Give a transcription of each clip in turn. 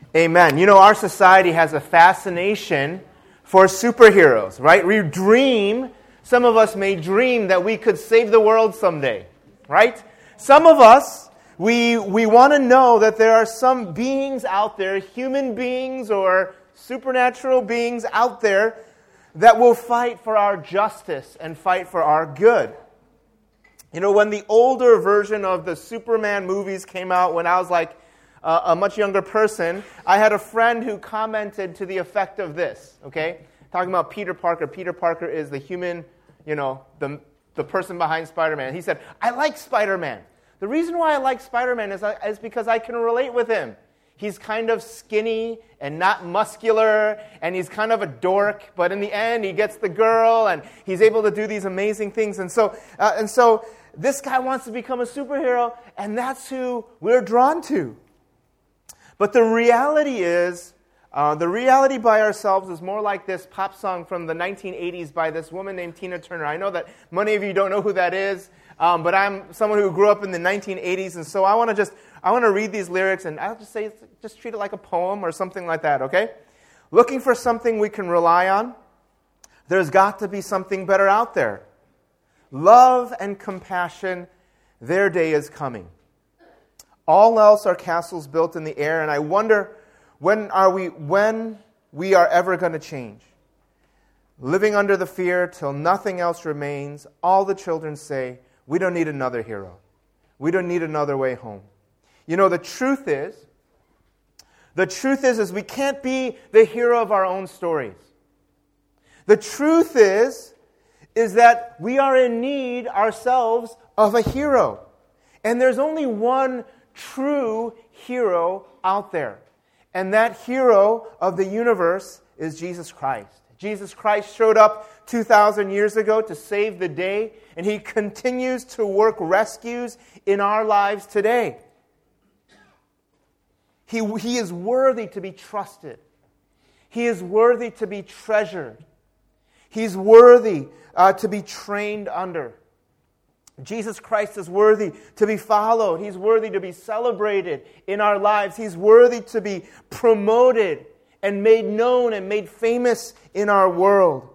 Amen. You know, our society has a fascination for superheroes, right? Some of us may dream that we could save the world someday, right? Some of us, we want to know that there are some beings out there, human beings or supernatural beings out there, that will fight for our justice and fight for our good. You know, when the older version of the Superman movies came out, when I was like a much younger person, I had a friend who commented to the effect of this, okay? Talking about Peter Parker. Peter Parker is the human, you know, the person behind Spider-Man. He said, I like Spider-Man. The reason why I like Spider-Man is because I can relate with him. He's kind of skinny and not muscular, and he's kind of a dork, but in the end, he gets the girl, and he's able to do these amazing things. And so this guy wants to become a superhero, and that's who we're drawn to. But the reality is, by ourselves is more like this pop song from the 1980s by this woman named Tina Turner. I know that many of you don't know who that is, but I'm someone who grew up in the 1980s, and so I want to read these lyrics, and I'll just say, just treat it like a poem or something like that, okay? Looking for something we can rely on. There's got to be something better out there. Love and compassion, their day is coming. All else are castles built in the air, and I wonder when we are ever going to change. Living under the fear till nothing else remains, all the children say, we don't need another hero. We don't need another way home. You know, the truth is we can't be the hero of our own stories. The truth is that we are in need ourselves of a hero. And there's only one true hero out there. And that hero of the universe is Jesus Christ. Jesus Christ showed up 2,000 years ago to save the day, and He continues to work rescues in our lives today. He is worthy to be trusted. He is worthy to be treasured. He's worthy to be trained under. Jesus Christ is worthy to be followed. He's worthy to be celebrated in our lives. He's worthy to be promoted and made known and made famous in our world.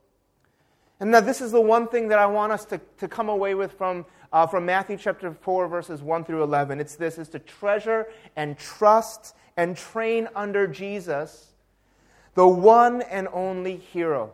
And now this is the one thing that I want us to come away with from Matthew chapter 4, verses 1 through 11. It's this, is to treasure and trust and train under Jesus, the one and only hero.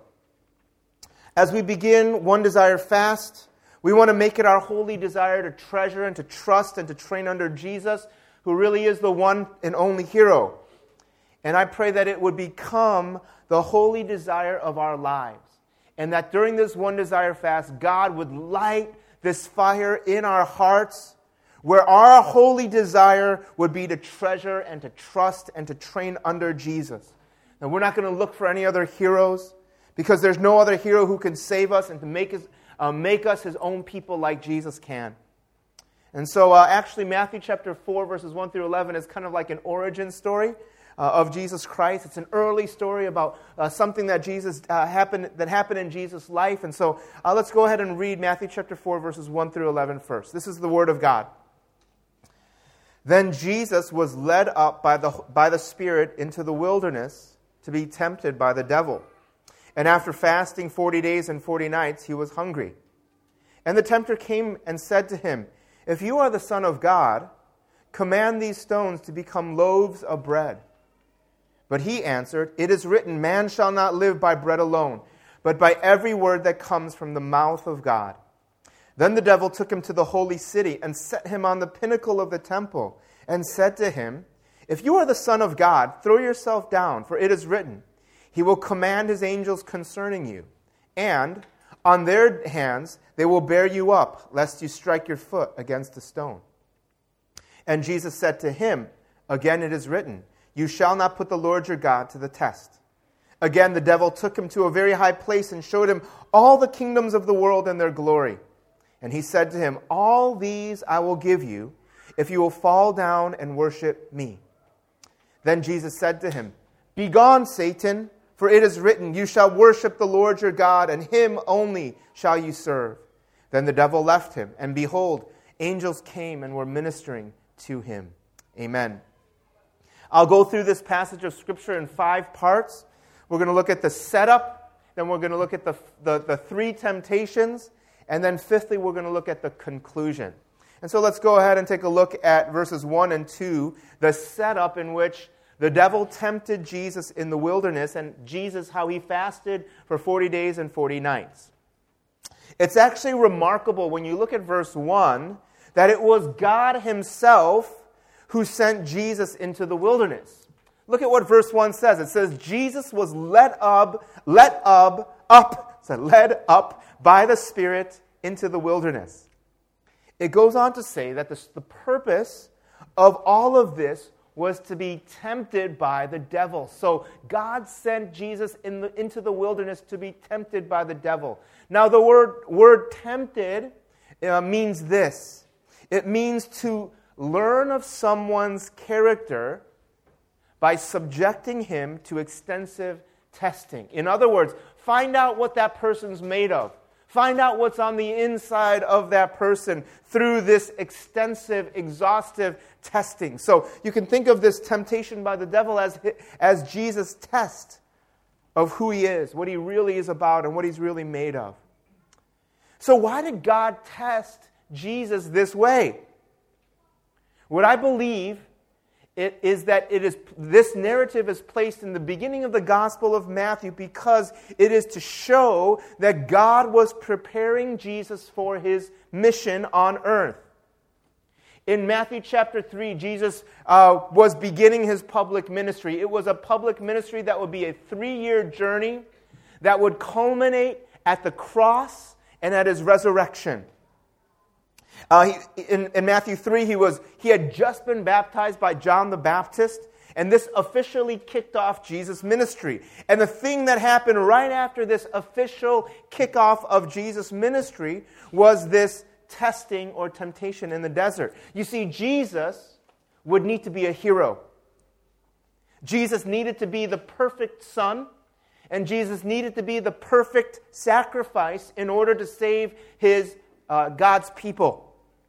As we begin One Desire Fast, we want to make it our holy desire to treasure and to trust and to train under Jesus, who really is the one and only hero. And I pray that it would become the holy desire of our lives. And that during this One Desire Fast, God would light this fire in our hearts, where our holy desire would be to treasure and to trust and to train under Jesus. And we're not going to look for any other heroes, because there's no other hero who can save us and to make us His own people like Jesus can. And so actually Matthew chapter 4, verses 1 through 11 is kind of like an origin story of Jesus Christ. It's an early story about something that happened in Jesus' life. And so let's go ahead and read Matthew chapter 4, verses 1 through 11 first. This is the Word of God. Then Jesus was led up by the Spirit into the wilderness to be tempted by the devil. And after fasting 40 days and 40 nights, He was hungry. And the tempter came and said to Him, If you are the Son of God, command these stones to become loaves of bread. But He answered, It is written, Man shall not live by bread alone, but by every word that comes from the mouth of God. Then the devil took Him to the holy city and set Him on the pinnacle of the temple and said to Him, If you are the Son of God, throw yourself down, for it is written, He will command His angels concerning you, and on their hands they will bear you up, lest you strike your foot against a stone. And Jesus said to him, Again it is written, You shall not put the Lord your God to the test. Again the devil took Him to a very high place and showed Him all the kingdoms of the world and their glory. And He said to him, All these I will give you, if you will fall down and worship me. Then Jesus said to him, Begone, Satan, for it is written, You shall worship the Lord your God, and Him only shall you serve. Then the devil left him, and behold, angels came and were ministering to him. Amen. I'll go through this passage of Scripture in 5 parts. We're going to look at the setup, then we're going to look at the 3 temptations, and then fifthly, we're going to look at the conclusion. And so let's go ahead and take a look at verses 1 and 2, the setup in which the devil tempted Jesus in the wilderness, and Jesus, how he fasted for 40 days and 40 nights. It's actually remarkable when you look at verse 1 that it was God himself who sent Jesus into the wilderness. Look at what verse 1 says. It says, Jesus was led up by the Spirit into the wilderness. It goes on to say that the purpose of all of this was to be tempted by the devil. So God sent Jesus into the wilderness to be tempted by the devil. Now the word tempted means this. It means to learn of someone's character by subjecting him to extensive testing. In other words, find out what that person's made of. Find out what's on the inside of that person through this extensive, exhaustive testing. So you can think of this temptation by the devil as Jesus' test of who he is, what he really is about, and what he's really made of. So why did God test Jesus this way? What I believe is that this narrative is placed in the beginning of the Gospel of Matthew because it is to show that God was preparing Jesus for his mission on earth. In Matthew chapter 3, Jesus was beginning his public ministry. It was a public ministry that would be a 3-year journey that would culminate at the cross and at his resurrection. In Matthew 3, he had just been baptized by John the Baptist, and this officially kicked off Jesus' ministry. And the thing that happened right after this official kickoff of Jesus' ministry was this testing or temptation in the desert. You see, Jesus would need to be a hero. Jesus needed to be the perfect son, and Jesus needed to be the perfect sacrifice in order to save God's people.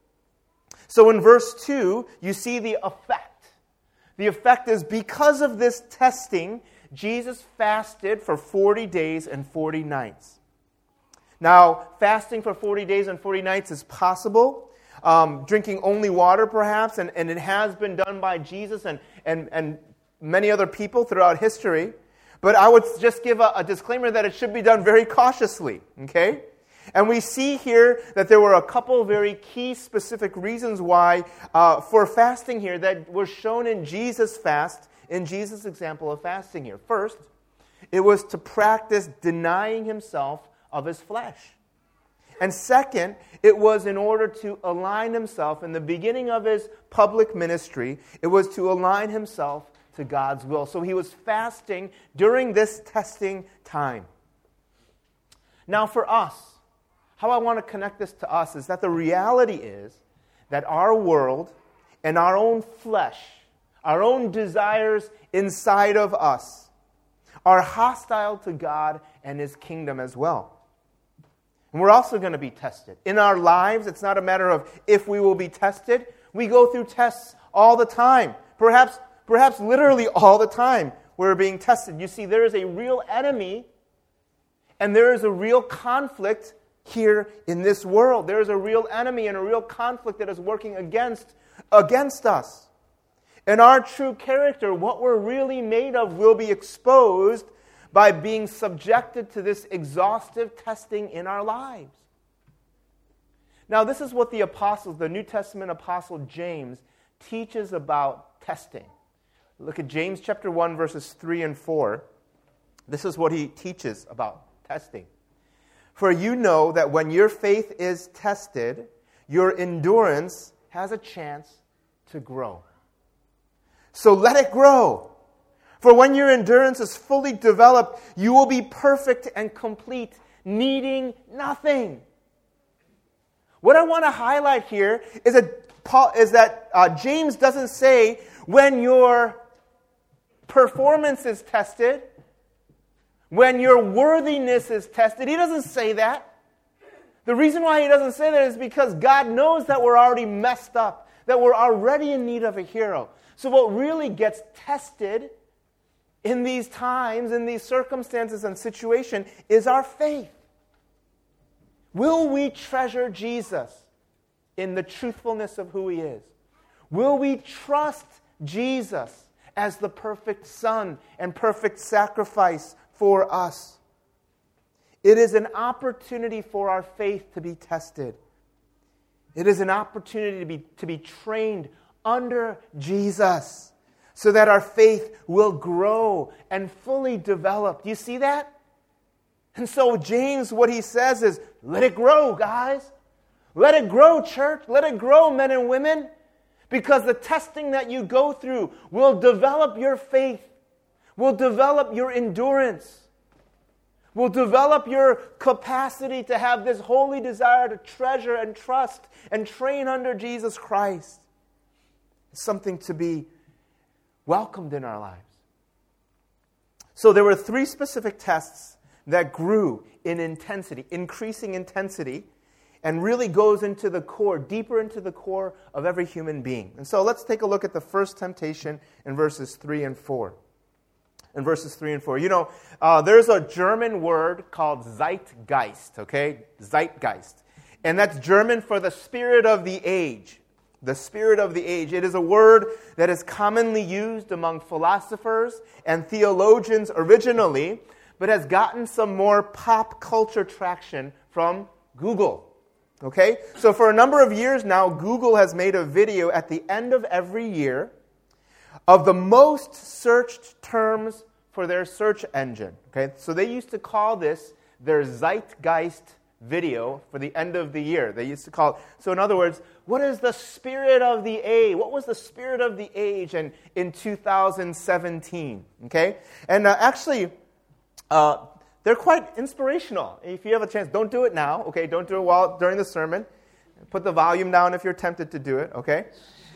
So in verse 2, you see the effect. The effect is because of this testing, Jesus fasted for 40 days and 40 nights. Now, fasting for 40 days and 40 nights is possible. Drinking only water, perhaps, and it has been done by Jesus and many other people throughout history. But I would just give a disclaimer that it should be done very cautiously, okay? And we see here that there were a couple very key specific reasons why for fasting here that were shown in Jesus' fast, in Jesus' example of fasting here. First, it was to practice denying himself of his flesh. And second, it was in order to align himself in the beginning of his public ministry, it was to align himself to God's will. So he was fasting during this testing time. Now for us, how I want to connect this to us is that the reality is that our world and our own flesh, our own desires inside of us, are hostile to God and his kingdom as well. And we're also going to be tested. In our lives, it's not a matter of if we will be tested. We go through tests all the time. Perhaps literally all the time we're being tested. You see, there is a real enemy and there is a real conflict here in this world. There is a real enemy and a real conflict that is working against us. And our true character, what we're really made of, will be exposed by being subjected to this exhaustive testing in our lives. Now, this is what the New Testament apostle James teaches about testing. Look at James chapter 1, verses 3 and 4. This is what he teaches about testing. For you know that when your faith is tested, your endurance has a chance to grow. So let it grow. For when your endurance is fully developed, you will be perfect and complete, needing nothing. What I want to highlight here is that James doesn't say when your performance is tested, when your worthiness is tested. He doesn't say that. The reason why he doesn't say that is because God knows that we're already messed up, that we're already in need of a hero. So what really gets tested in these times, in these circumstances and situations, is our faith. Will we treasure Jesus in the truthfulness of who He is? Will we trust Jesus as the perfect Son and perfect sacrifice for us? It is an opportunity for our faith to be tested. It is an opportunity to be trained under Jesus so that our faith will grow and fully develop. Do you see that? And so James, what he says is, let it grow, guys. Let it grow, church. Let it grow, men and women. Because the testing that you go through will develop your faith, will develop your endurance, will develop your capacity to have this holy desire to treasure and trust and train under Jesus Christ. It's something to be welcomed in our lives. So there were 3 specific tests that grew in intensity, increasing intensity, and really goes into the core, deeper into the core of every human being. And so let's take a look at the first temptation in verses 3 and 4. In verses 3 and 4. You know, there's a German word called Zeitgeist, okay? Zeitgeist. And that's German for the spirit of the age. The spirit of the age. It is a word that is commonly used among philosophers and theologians originally, but has gotten some more pop culture traction from Google. Okay? So for a number of years now, Google has made a video at the end of every year of the most searched terms for their search engine. Okay? So they used to call this their Zeitgeist video for the end of the year. They used to call it. So in other words, what is the spirit of the age? What was the spirit of the age in 2017? Okay? And actually, they're quite inspirational. If you have a chance, don't do it now, okay? Don't do it during the sermon. Put the volume down if you're tempted to do it, okay?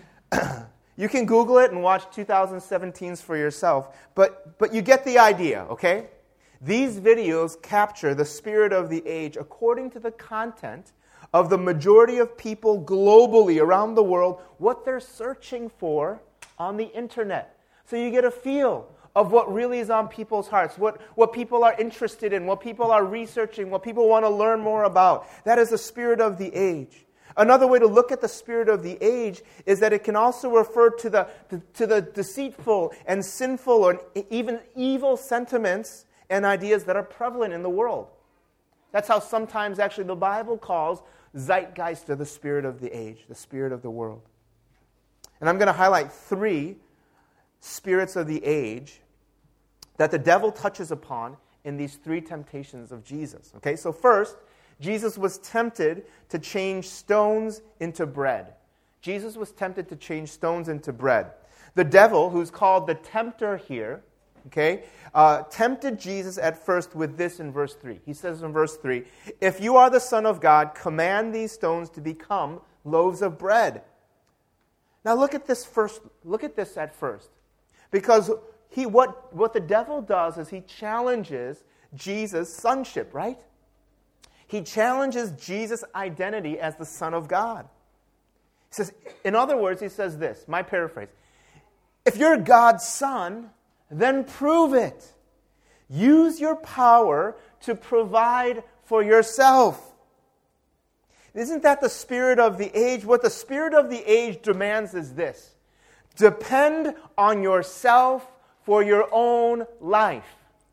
You can Google it and watch 2017s for yourself, but you get the idea, okay? These videos capture the spirit of the age according to the content of the majority of people globally around the world, what they're searching for on the internet. So you get a feel of what really is on people's hearts, what people are interested in, what people are researching, what people want to learn more about. That is the spirit of the age. Another way to look at the spirit of the age is that it can also refer to the deceitful and sinful and even evil sentiments and ideas that are prevalent in the world. That's how sometimes actually the Bible calls Zeitgeist the spirit of the age, the spirit of the world. And I'm going to highlight 3 spirits of the age that the devil touches upon in these 3 temptations of Jesus. Okay, so first, Jesus was tempted to change stones into bread. Jesus was tempted to change stones into bread. The devil, who's called the tempter here, okay, tempted Jesus at first with this in verse 3. He says in verse 3, "If you are the Son of God, command these stones to become loaves of bread." Now look at this first. Look at this at first. Because what the devil does is he challenges Jesus' sonship, right? He challenges Jesus' identity as the Son of God. He says, in other words, he says this, my paraphrase, "If you're God's son, then prove it. Use your power to provide for yourself." Isn't that the spirit of the age? What the spirit of the age demands is this: depend on yourself for your own life.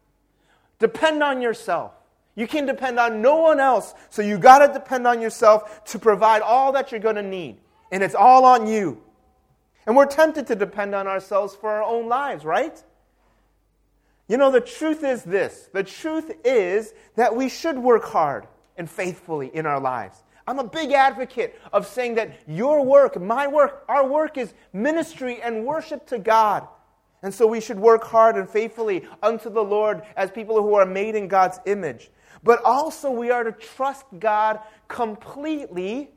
Depend on yourself. You can depend on no one else, so you got to depend on yourself to provide all that you're going to need. And it's all on you. And we're tempted to depend on ourselves for our own lives, right? You know, the truth is this. The truth is that we should work hard and faithfully in our lives. I'm a big advocate of saying that your work, my work, our work is ministry and worship to God. And so we should work hard and faithfully unto the Lord as people who are made in God's image. But also we are to trust God completely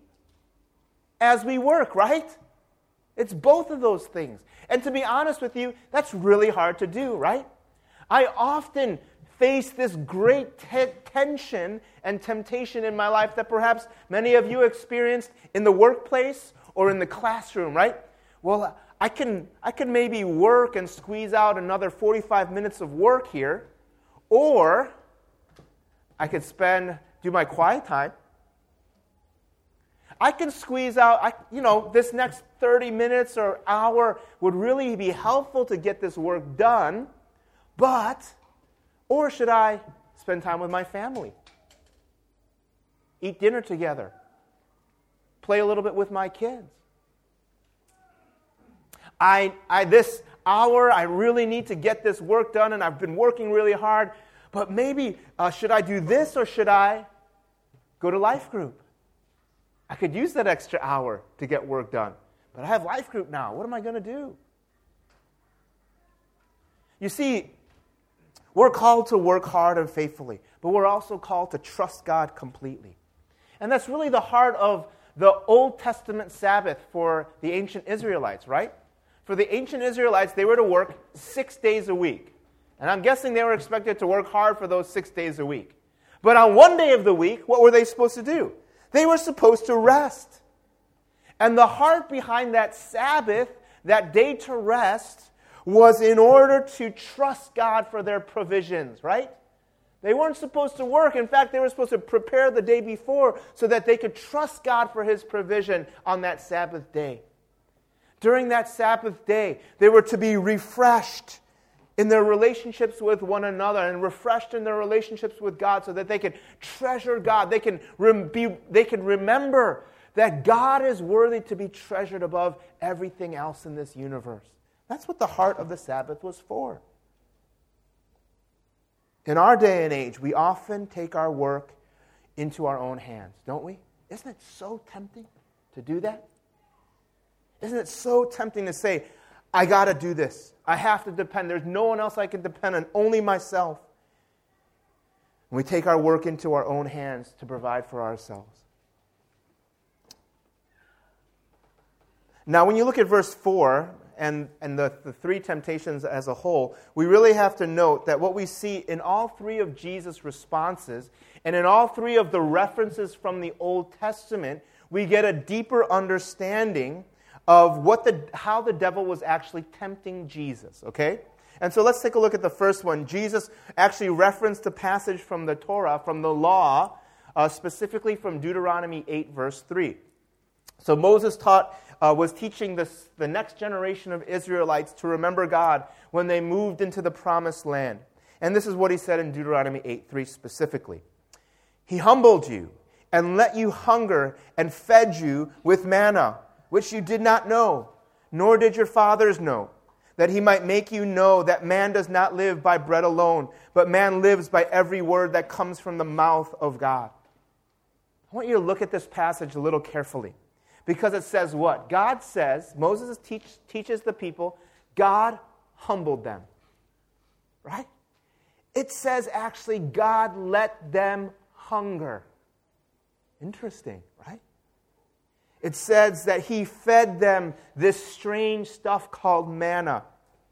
as we work, right? It's both of those things. And to be honest with you, that's really hard to do, right? I often face this great tension and temptation in my life that perhaps many of you experienced in the workplace or in the classroom, right? Well, I can maybe work and squeeze out another 45 minutes of work here, or I could do my quiet time. I can squeeze out, this next 30 minutes or hour would really be helpful to get this work done, or should I spend time with my family? Eat dinner together. Play a little bit with my kids. This hour, I really need to get this work done, and I've been working really hard, but maybe should I do this or should I go to life group? I could use that extra hour to get work done, but I have life group now. What am I going to do? You see, we're called to work hard and faithfully, but we're also called to trust God completely. And that's really the heart of the Old Testament Sabbath for the ancient Israelites, right? For the ancient Israelites, they were to work 6 days a week. And I'm guessing they were expected to work hard for those 6 days a week. But on one day of the week, what were they supposed to do? They were supposed to rest. And the heart behind that Sabbath, that day to rest, was in order to trust God for their provisions, right? They weren't supposed to work. In fact, they were supposed to prepare the day before so that they could trust God for His provision on that Sabbath day. During that Sabbath day, they were to be refreshed in their relationships with one another and refreshed in their relationships with God so that they could treasure God. They can remember that God is worthy to be treasured above everything else in this universe. That's what the heart of the Sabbath was for. In our day and age, we often take our work into our own hands, don't we? Isn't it so tempting to do that? Isn't it so tempting to say, I got to do this. I have to depend. There's no one else I can depend on, only myself. And we take our work into our own hands to provide for ourselves. Now, when you look at verse 4 and the three temptations as a whole, we really have to note that what we see in all three of Jesus' responses and in all three of the references from the Old Testament, we get a deeper understanding of how the devil was actually tempting Jesus, okay? And so let's take a look at the first one. Jesus actually referenced a passage from the Torah, from the law, specifically from Deuteronomy 8, verse 3. So Moses was teaching the next generation of Israelites to remember God when they moved into the promised land. And this is what he said in Deuteronomy 8:3 specifically. He humbled you and let you hunger and fed you with manna, which you did not know, nor did your fathers know, that he might make you know that man does not live by bread alone, but man lives by every word that comes from the mouth of God. I want you to look at this passage a little carefully, because it says what? God says, Moses teaches the people, God humbled them, right? It says actually God let them hunger. Interesting, right? It says that he fed them this strange stuff called manna.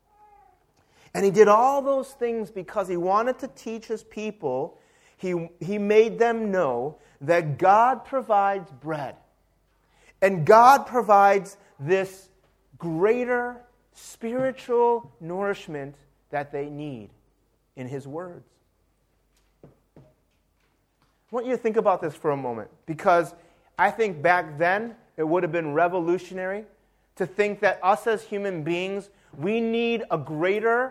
And he did all those things because he wanted to teach his people. He made them know that God provides bread. And God provides this greater spiritual nourishment that they need in his words. I want you to think about this for a moment, because I think back then it would have been revolutionary to think that us as human beings, we need a greater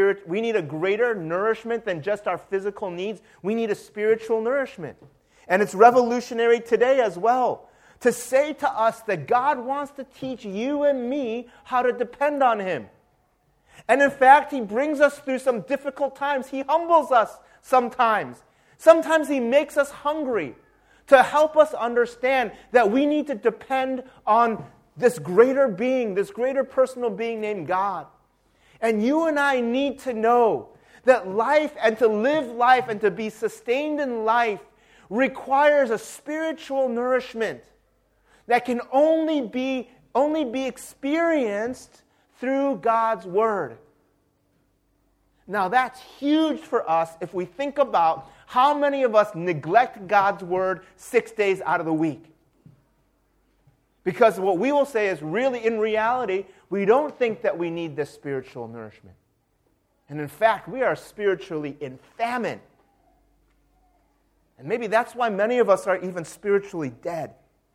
nourishment than just our physical needs. We need a spiritual nourishment. And it's revolutionary today as well to say to us that God wants to teach you and me how to depend on him. And in fact, he brings us through some difficult times. He humbles us sometimes. Sometimes he makes us hungry to help us understand that we need to depend on this greater being, this greater personal being named God. And you and I need to know that life and to live life and to be sustained in life requires a spiritual nourishment that can only be experienced through God's Word. Now that's huge for us if we think about how many of us neglect God's Word 6 days out of the week. Because what we will say is really, in reality, we don't think that we need this spiritual nourishment. And in fact, we are spiritually in famine. And maybe that's why many of us are even spiritually dead.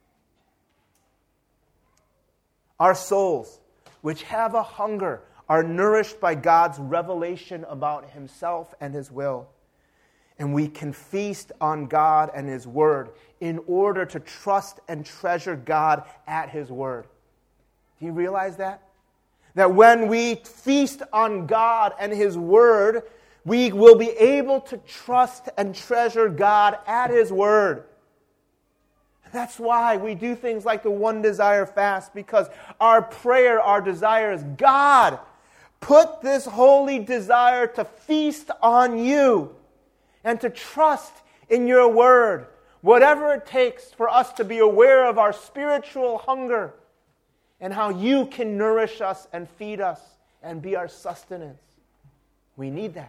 Our souls, which have a hunger, are nourished by God's revelation about Himself and His will. And we can feast on God and His Word in order to trust and treasure God at His Word. Do you realize that? That when we feast on God and His Word, we will be able to trust and treasure God at His Word. That's why we do things like the One Desire fast, because our prayer, our desire is, God, put this holy desire to feast on You and to trust in Your Word, whatever it takes for us to be aware of our spiritual hunger and how You can nourish us and feed us and be our sustenance. We need that.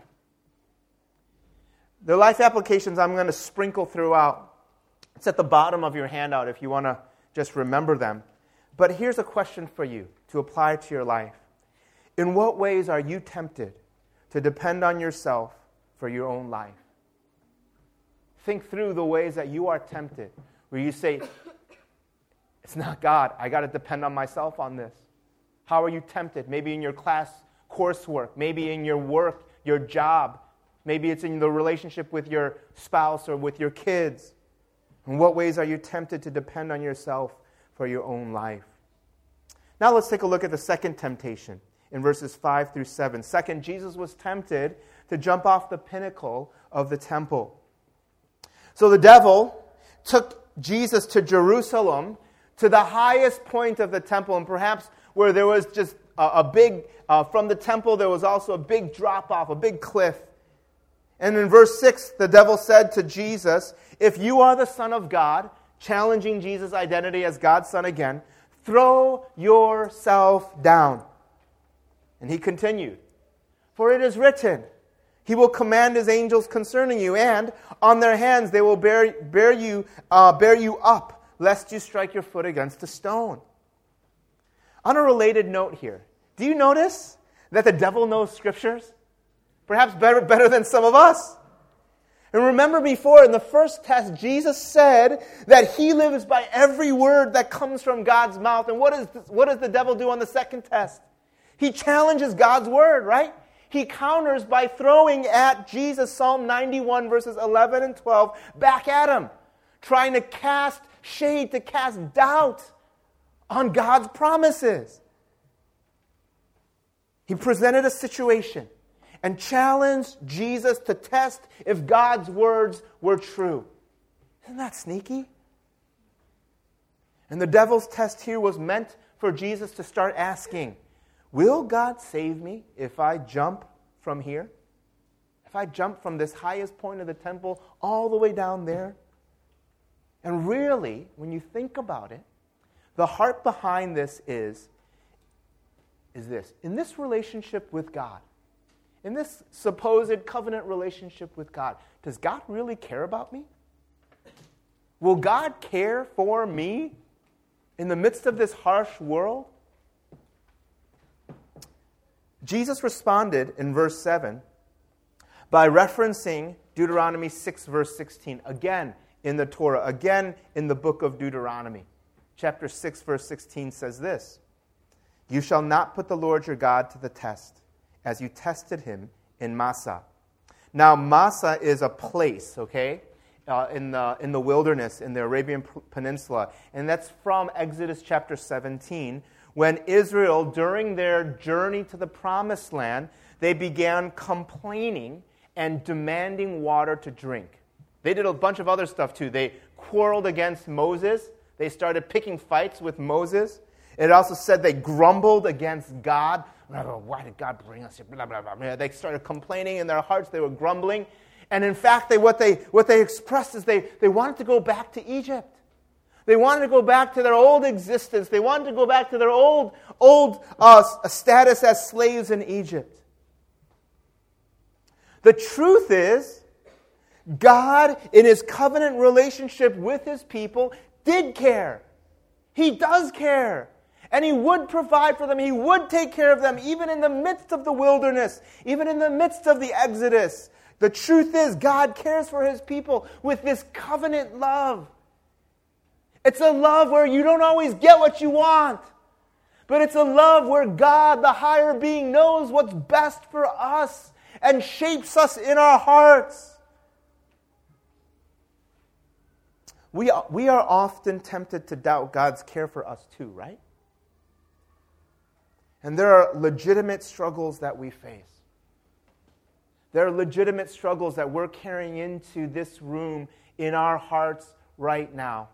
The life applications I'm going to sprinkle throughout. It's at the bottom of your handout if you want to just remember them. But here's a question for you to apply to your life. In what ways are you tempted to depend on yourself for your own life? Think through the ways that you are tempted, where you say, it's not God, I got to depend on myself on this. How are you tempted? Maybe in your class coursework, maybe in your work, your job, maybe it's in the relationship with your spouse or with your kids. In what ways are you tempted to depend on yourself for your own life? Now let's take a look at the second temptation in verses 5 through 7. Second, Jesus was tempted to jump off the pinnacle of the temple. So the devil took Jesus to Jerusalem, to the highest point of the temple, and perhaps where there was just a big, from the temple there was also a big drop-off, a big cliff. And in verse 6, the devil said to Jesus, if you are the Son of God, challenging Jesus' identity as God's Son again, throw yourself down. And he continued, for it is written, He will command His angels concerning you, and on their hands they will bear you up, lest you strike your foot against a stone. On a related note here, do you notice that the devil knows Scriptures? Perhaps better than some of us. And remember before, in the first test, Jesus said that He lives by every word that comes from God's mouth. And what does the devil do on the second test? He challenges God's word, right? He counters by throwing at Jesus Psalm 91 verses 11 and 12 back at Him, trying to cast shade, to cast doubt on God's promises. He presented a situation and challenged Jesus to test if God's words were true. Isn't that sneaky? And the devil's test here was meant for Jesus to start asking, will God save me if I jump from here? If I jump from this highest point of the temple all the way down there? And really, when you think about it, the heart behind this is this. In this relationship with God, in this supposed covenant relationship with God, does God really care about me? Will God care for me in the midst of this harsh world? Jesus responded in verse 7 by referencing Deuteronomy 6, verse 16, again in the Torah, again in the book of Deuteronomy. Chapter 6, verse 16 says this, you shall not put the Lord your God to the test, as you tested Him in Massah. Now, Massah is a place, okay, in the wilderness, in the Arabian Peninsula. And that's from Exodus chapter 17, when Israel, during their journey to the Promised Land, they began complaining and demanding water to drink. They did a bunch of other stuff too. They quarreled against Moses. They started picking fights with Moses. It also said they grumbled against God. Why did God bring us here? Blah, blah, blah. They started complaining in their hearts. They were grumbling. And in fact, what they expressed is they wanted to go back to Egypt. They wanted to go back to their old existence. They wanted to go back to their old status as slaves in Egypt. The truth is, God, in His covenant relationship with His people, did care. He does care. And He would provide for them. He would take care of them, even in the midst of the wilderness, even in the midst of the Exodus. The truth is, God cares for His people with this covenant love. It's a love where you don't always get what you want. But it's a love where God, the higher being, knows what's best for us and shapes us in our hearts. We are often tempted to doubt God's care for us too, right? And there are legitimate struggles that we face. There are legitimate struggles that we're carrying into this room in our hearts right now.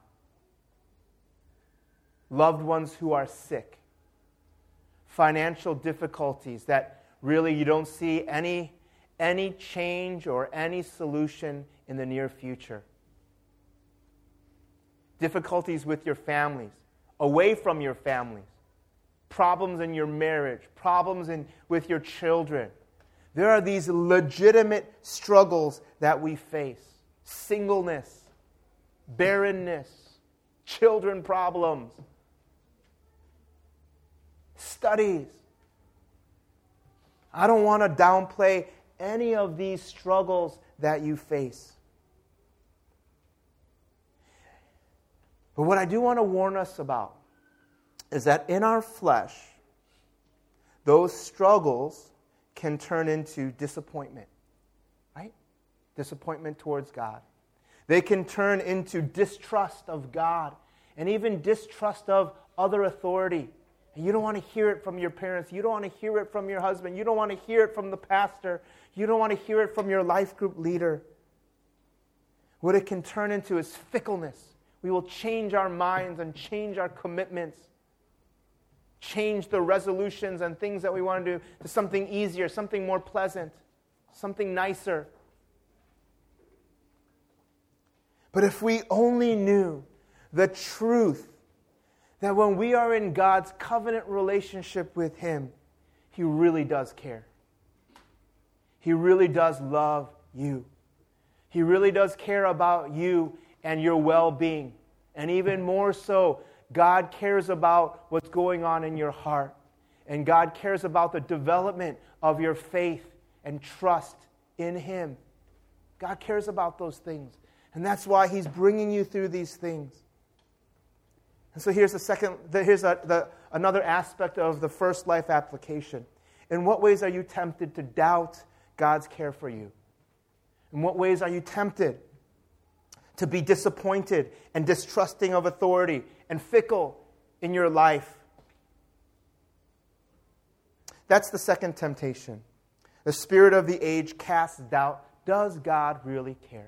Loved ones who are sick. Financial difficulties that really you don't see any change or any solution in the near future. Difficulties with your families, away from your families. Problems in your marriage, problems with your children. There are these legitimate struggles that we face. Singleness, barrenness, children problems, studies. I don't want to downplay any of these struggles that you face. But what I do want to warn us about is that in our flesh, those struggles can turn into disappointment, right? Disappointment towards God. They can turn into distrust of God and even distrust of other authority. And you don't want to hear it from your parents. You don't want to hear it from your husband. You don't want to hear it from the pastor. You don't want to hear it from your life group leader. What it can turn into is fickleness. We will change our minds and change our commitments. Change the resolutions and things that we want to do to something easier, something more pleasant, something nicer. But if we only knew the truth that when we are in God's covenant relationship with Him, He really does care. He really does love you. He really does care about you and your well-being. And even more so, God cares about what's going on in your heart. And God cares about the development of your faith and trust in Him. God cares about those things. And that's why He's bringing you through these things. And so here's another aspect of the first life application. In what ways are you tempted to doubt God's care for you? In what ways are you tempted to be disappointed and distrusting of authority and fickle in your life? That's the second temptation. The spirit of the age casts doubt. Does God really care?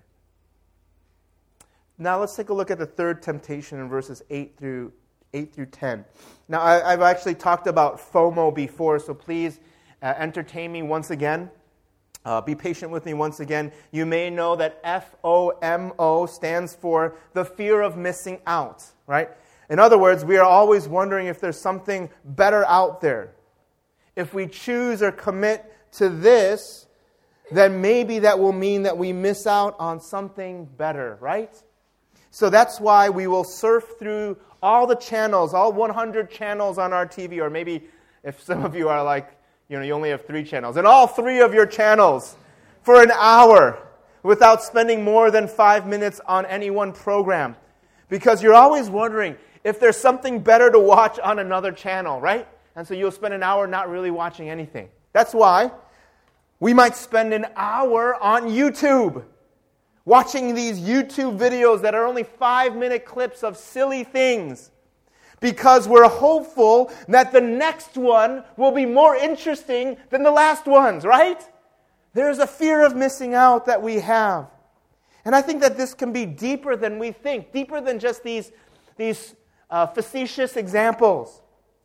Now let's take a look at the third temptation in verses 8 through 10. Now I've actually talked about FOMO before, so please entertain me once again. Be patient with me once again. You may know that FOMO stands for the fear of missing out, right? In other words, we are always wondering if there's something better out there. If we choose or commit to this, then maybe that will mean that we miss out on something better, right? So that's why we will surf through all the channels, all 100 channels on our TV, or maybe if some of you are like, you only have 3 channels, and all 3 of your channels for an hour without spending more than 5 minutes on any one program. Because you're always wondering if there's something better to watch on another channel, right? And so you'll spend an hour not really watching anything. That's why we might spend an hour on YouTube, watching these YouTube videos that are only 5-minute clips of silly things, because we're hopeful that the next one will be more interesting than the last ones, right? There's a fear of missing out that we have. And I think that this can be deeper than we think, deeper than just these facetious examples.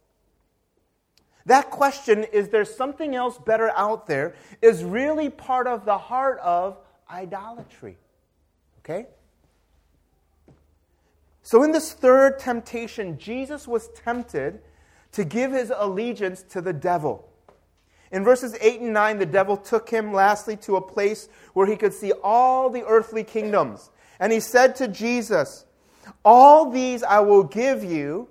That question, is there something else better out there, is really part of the heart of idolatry. Okay? So in this third temptation, Jesus was tempted to give His allegiance to the devil. In verses 8 and 9, the devil took Him lastly to a place where He could see all the earthly kingdoms. And He said to Jesus, "All these I will give you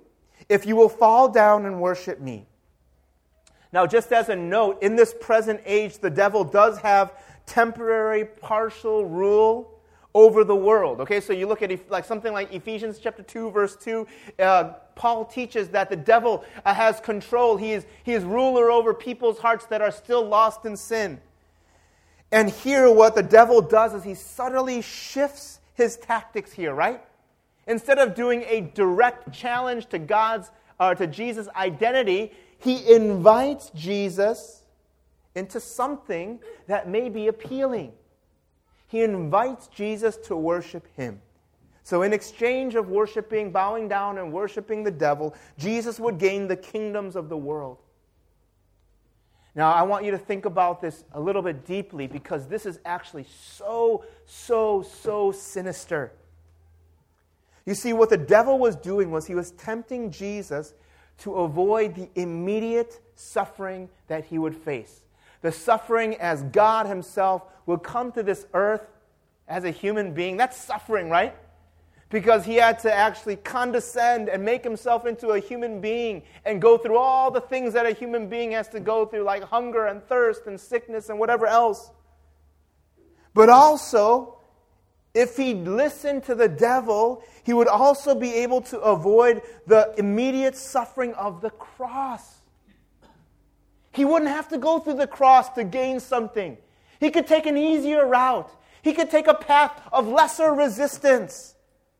if you will fall down and worship me. Now, just as a note, in this present age, the devil does have temporary, partial rule over the world. Okay, so you look at like something like Ephesians chapter 2, verse 2. Paul teaches that the devil has control. He is ruler over people's hearts that are still lost in sin. And here what the devil does is he subtly shifts his tactics here, right? Instead of doing a direct challenge to Jesus' identity, he invites Jesus into something that may be appealing. He invites Jesus to worship him. So in exchange of bowing down and worshiping the devil, Jesus would gain the kingdoms of the world. Now, I want you to think about this a little bit deeply because this is actually so sinister. You see, what the devil was doing was he was tempting Jesus to avoid the immediate suffering that he would face. The suffering as God himself would come to this earth as a human being. That's suffering, right? Because he had to actually condescend and make himself into a human being and go through all the things that a human being has to go through, like hunger and thirst and sickness and whatever else. But also, if he listened to the devil, he would also be able to avoid the immediate suffering of the cross. He wouldn't have to go through the cross to gain something. He could take an easier route. He could take a path of lesser resistance.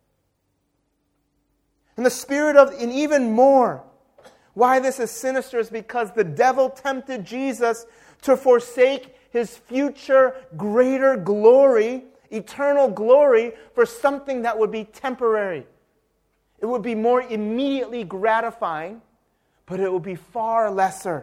And even more, why this is sinister is because the devil tempted Jesus to forsake his future greater glory, eternal glory, for something that would be temporary. It would be more immediately gratifying, but it would be far lesser.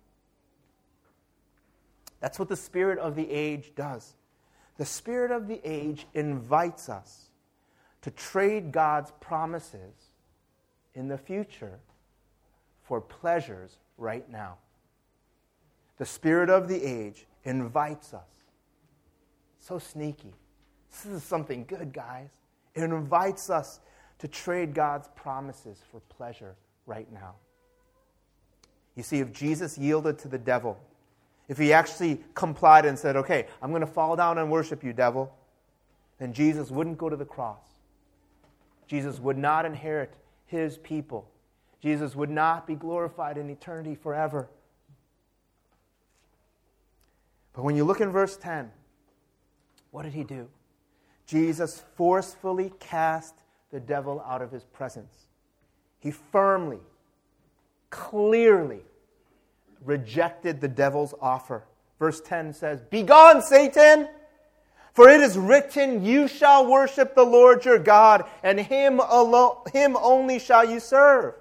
That's what the spirit of the age does. The spirit of the age invites us to trade God's promises in the future for pleasures right now. The spirit of the age invites us. So sneaky. This is something good, guys. It invites us to trade God's promises for pleasure right now. You see, if Jesus yielded to the devil, if he actually complied and said, okay, I'm going to fall down and worship you, devil, then Jesus wouldn't go to the cross. Jesus would not inherit his people. Jesus would not be glorified in eternity forever. But when you look in verse 10, what did he do? Jesus forcefully cast the devil out of his presence. He firmly, clearly rejected the devil's offer. Verse 10 says, "Begone, Satan! For it is written, you shall worship the Lord your God, and him only shall you serve."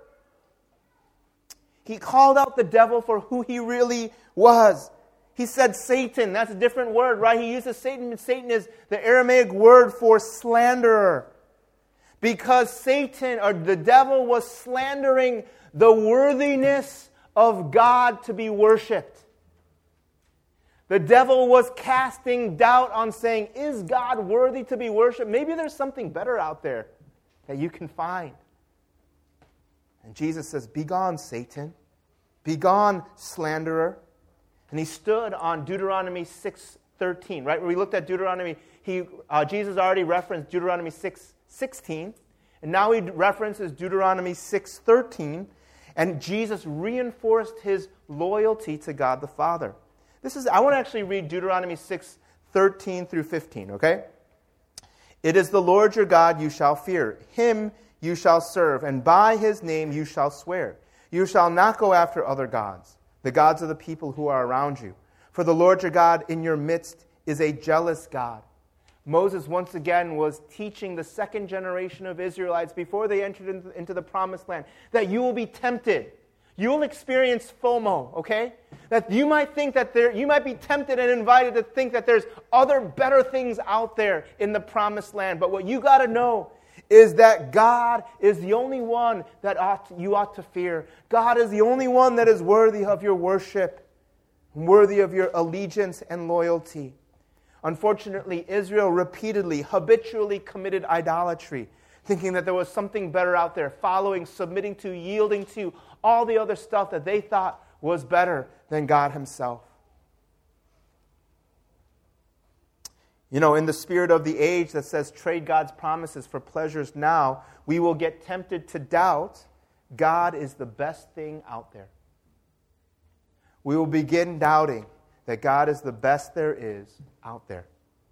He called out the devil for who he really was. He said Satan. That's a different word, right? He uses Satan. Satan is the Aramaic word for slanderer. Because Satan, or the devil, was slandering the worthiness of God to be worshipped. The devil was casting doubt on saying, is God worthy to be worshipped? Maybe there's something better out there that you can find. And Jesus says, "Begone, Satan. Begone, slanderer." And he stood on Deuteronomy 6:13, right? When we looked at Deuteronomy, Jesus already referenced Deuteronomy 6:16, and now he references Deuteronomy 6:13, and Jesus reinforced his loyalty to God the Father. I want to actually read Deuteronomy 6:13 through 15, okay? "It is the Lord your God you shall fear. Him you shall serve, and by his name you shall swear. You shall not go after other gods, the gods of the people who are around you. For the Lord your God in your midst is a jealous God." Moses once again was teaching the second generation of Israelites before they entered into the promised land that you will be tempted. You'll experience FOMO, okay? That you might think that you might be tempted and invited to think that there's other better things out there in the promised land. But what you got to know is that God is the only one that you ought to fear. God is the only one that is worthy of your worship, worthy of your allegiance and loyalty. Unfortunately, Israel repeatedly, habitually committed idolatry. thinking that there was something better out there, following, submitting to, yielding to all the other stuff that they thought was better than God himself. You know, in the spirit of the age that says trade God's promises for pleasures now, we will get tempted to doubt God is the best thing out there. We will begin doubting that God is the best there is out there.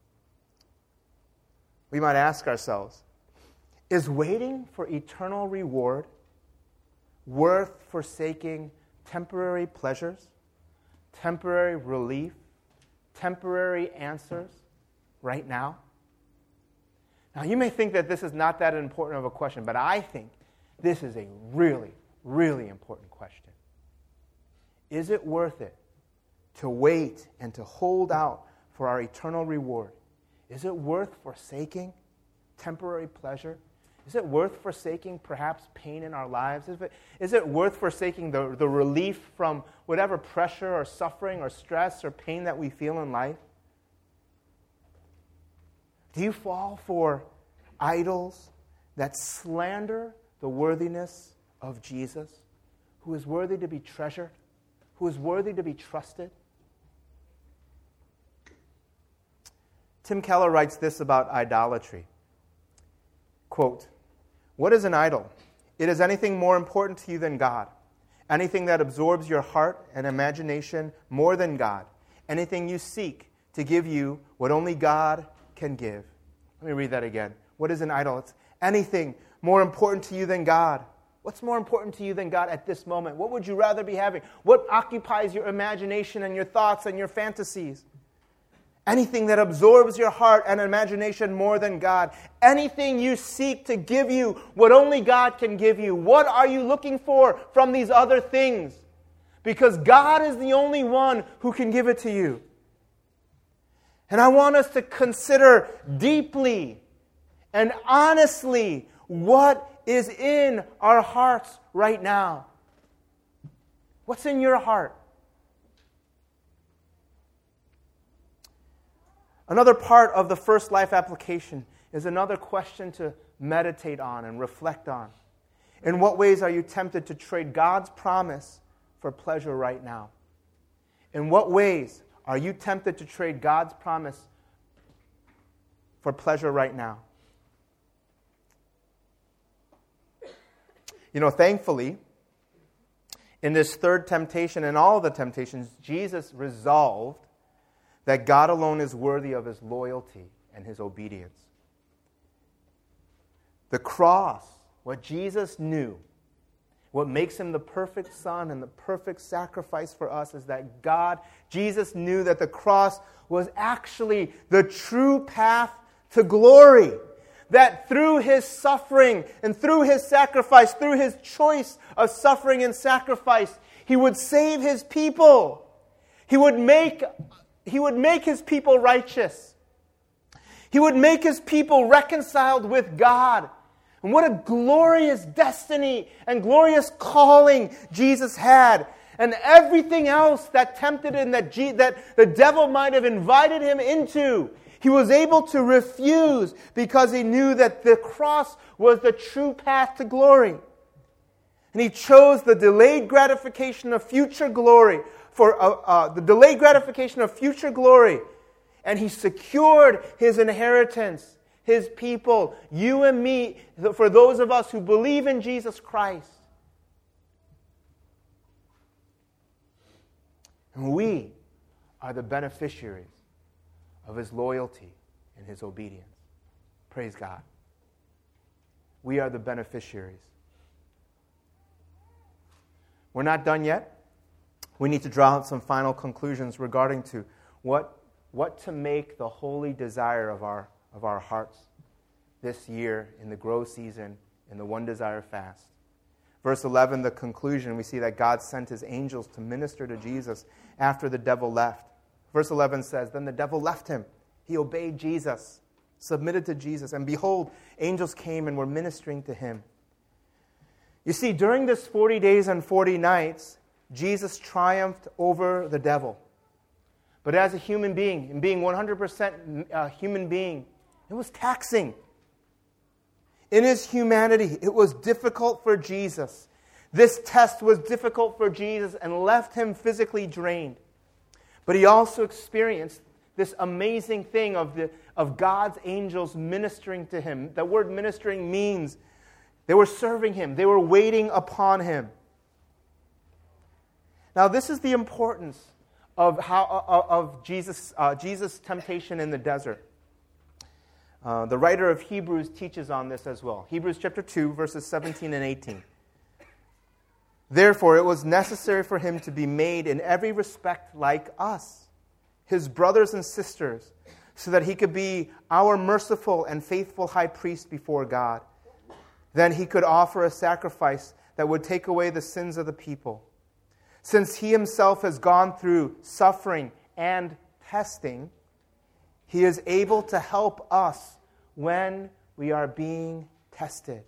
We might ask ourselves, is waiting for eternal reward worth forsaking temporary pleasures, temporary relief, temporary answers right now? Now, you may think that this is not that important of a question, but I think this is a really, really important question. Is it worth it to wait and to hold out for our eternal reward? Is it worth forsaking temporary pleasure? Is it worth forsaking perhaps pain in our lives? Is it worth forsaking the relief from whatever pressure or suffering or stress or pain that we feel in life? Do you fall for idols that slander the worthiness of Jesus, who is worthy to be treasured, who is worthy to be trusted? Tim Keller writes this about idolatry. Quote, "What is an idol? It is anything more important to you than God, anything that absorbs your heart and imagination more than God, anything you seek to give you what only God can give." Let me read that again. What is an idol? It's anything more important to you than God. What's more important to you than God at this moment? What would you rather be having? What occupies your imagination and your thoughts and your fantasies? Anything that absorbs your heart and imagination more than God. Anything you seek to give you what only God can give you. What are you looking for from these other things? Because God is the only one who can give it to you. And I want us to consider deeply and honestly what is in our hearts right now. What's in your heart? Another part of the First Life application is another question to meditate on and reflect on. In what ways are you tempted to trade God's promise for pleasure right now? In what ways are you tempted to trade God's promise for pleasure right now? You know, thankfully, in this third temptation and all the temptations, Jesus resolved that God alone is worthy of his loyalty and his obedience. The cross, what Jesus knew, what makes him the perfect Son and the perfect sacrifice for us is that Jesus knew that the cross was actually the true path to glory. That through his suffering and through his sacrifice, through his choice of suffering and sacrifice, he would save his people. He would make his people righteous. He would make his people reconciled with God. And what a glorious destiny and glorious calling Jesus had. And everything else that tempted him, that the devil might have invited him into, he was able to refuse because he knew that the cross was the true path to glory. And he chose the delayed gratification of future glory and he secured his inheritance, his people, you and me, for those of us who believe in Jesus Christ. And we are the beneficiaries of his loyalty and his obedience. Praise God. We are the beneficiaries. We're not done yet. We need to draw out some final conclusions regarding to what to make the holy desire of our hearts this year in the Grow season, in the One Desire fast. Verse 11, the conclusion, we see that God sent his angels to minister to Jesus after the devil left. Verse 11 says, then the devil left him. He obeyed Jesus, submitted to Jesus, and behold, angels came and were ministering to him. You see, during this 40 days and 40 nights, Jesus triumphed over the devil. But as a human being, and being 100% a human being, it was taxing. In his humanity, it was difficult for Jesus. This test was difficult for Jesus and left him physically drained. But he also experienced this amazing thing of God's angels ministering to him. The word ministering means they were serving him. They were waiting upon him. Now, this is the importance of Jesus' temptation in the desert. The writer of Hebrews teaches on this as well. Hebrews chapter 2, verses 17 and 18. Therefore, it was necessary for him to be made in every respect like us, his brothers and sisters, so that he could be our merciful and faithful high priest before God. Then he could offer a sacrifice that would take away the sins of the people. Since he himself has gone through suffering and testing, he is able to help us when we are being tested.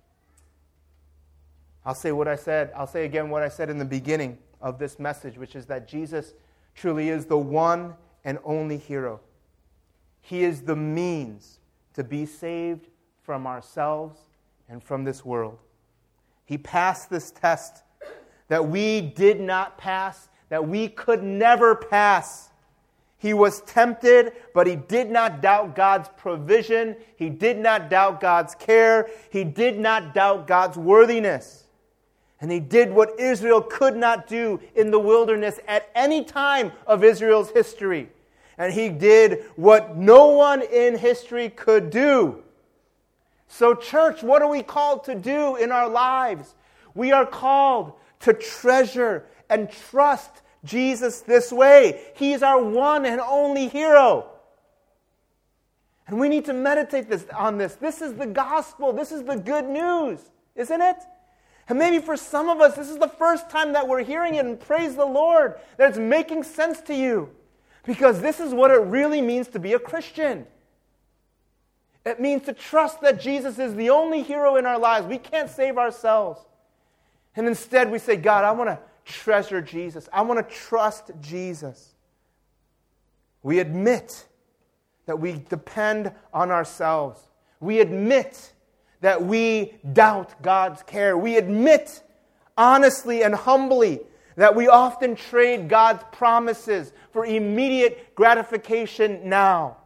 I'll say again what I said in the beginning of this message, which is that Jesus truly is the one and only hero. He is the means to be saved from ourselves and from this world. He passed this test that we did not pass, that we could never pass. He was tempted, but he did not doubt God's provision. He did not doubt God's care. He did not doubt God's worthiness. And he did what Israel could not do in the wilderness at any time of Israel's history. And he did what no one in history could do. So, church, what are we called to do in our lives? We are called to treasure and trust Jesus this way. He's our one and only hero. And we need to meditate on this. This is the gospel. This is the good news, isn't it? And maybe for some of us, this is the first time that we're hearing it, and praise the Lord that it's making sense to you. Because this is what it really means to be a Christian. It means to trust that Jesus is the only hero in our lives. We can't save ourselves. And instead we say, God, I want to treasure Jesus. I want to trust Jesus. We admit that we depend on ourselves. We admit that we doubt God's care. We admit honestly and humbly that we often trade God's promises for immediate gratification now.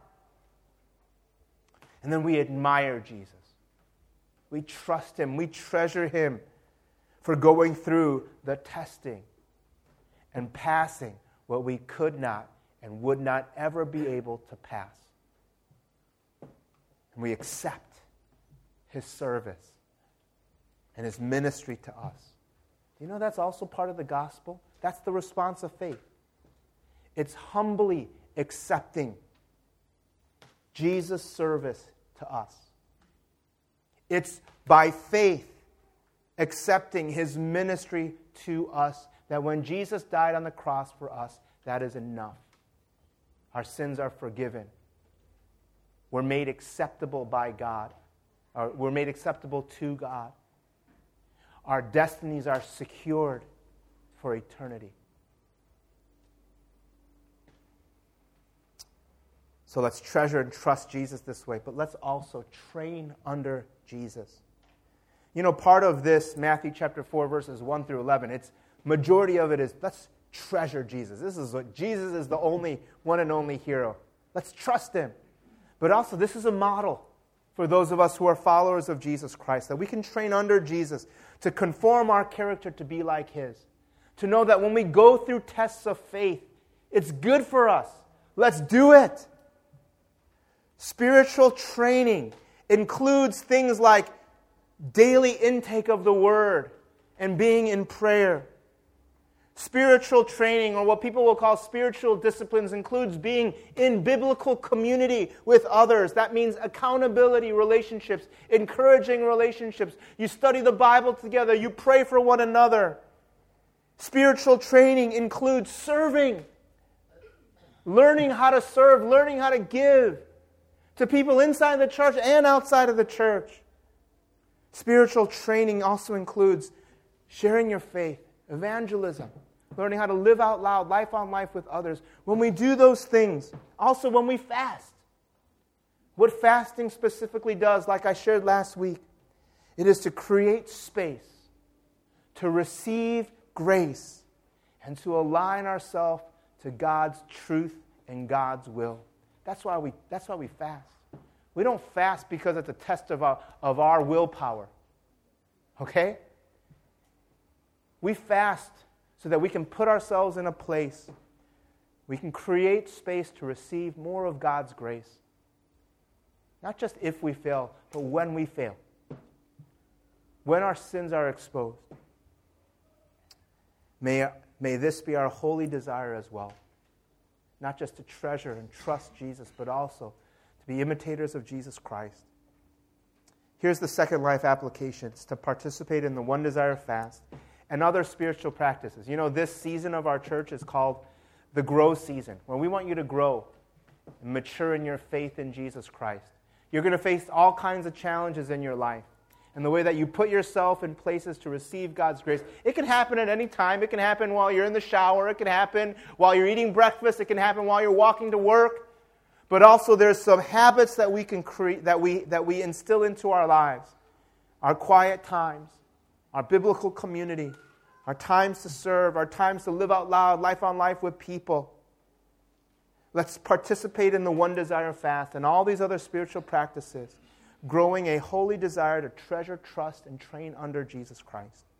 And then we admire Jesus. We trust him. We treasure him for going through the testing and passing what we could not and would not ever be able to pass. And we accept his service and his ministry to us. You know, that's also part of the gospel. That's the response of faith. It's humbly accepting Jesus' service to us. It's by faith accepting his ministry to us, that when Jesus died on the cross for us, that is enough. Our sins are forgiven. We're made acceptable by God. We're made acceptable to God. Our destinies are secured for eternity. So let's treasure and trust Jesus this way, but let's also train under Jesus. You know, part of this, Matthew chapter 4, verses 1 through 11, majority of it is, let's treasure Jesus. This is what Jesus is the only one and only hero. Let's trust him. But also, this is a model for those of us who are followers of Jesus Christ, that we can train under Jesus to conform our character to be like his. To know that when we go through tests of faith, it's good for us. Let's do it. Spiritual training includes things like daily intake of the Word and being in prayer. Spiritual training, or what people will call spiritual disciplines, includes being in biblical community with others. That means accountability relationships, encouraging relationships. You study the Bible together. You pray for one another. Spiritual training includes serving, learning how to serve, learning how to give to people inside the church and outside of the church. Spiritual training also includes sharing your faith, evangelism, learning how to live out loud, life on life with others. When we do those things, also when we fast, What fasting specifically does, like I shared last week, it is to create space, to receive grace, and to align ourselves to God's truth and God's will. That's why we fast. We don't fast because it's a test of our willpower. Okay? We fast so that we can put ourselves in a place. We can create space to receive more of God's grace. Not just if we fail, but when we fail. When our sins are exposed. May this be our holy desire as well. Not just to treasure and trust Jesus, but also to be imitators of Jesus Christ. Here's the second life application. It's to participate in the One Desire fast and other spiritual practices. You know, this season of our church is called the Grow season, where we want you to grow and mature in your faith in Jesus Christ. You're going to face all kinds of challenges in your life. And the way that you put yourself in places to receive God's grace, it can happen at any time. It can happen while you're in the shower. It can happen while you're eating breakfast. It can happen while you're walking to work. But also there's some habits that we can create, that we instill into our lives. Our quiet times, our biblical community, our times to serve, our times to live out loud, life on life with people. Let's participate in the One Desire fast and all these other spiritual practices, growing a holy desire to treasure, trust, and train under Jesus Christ.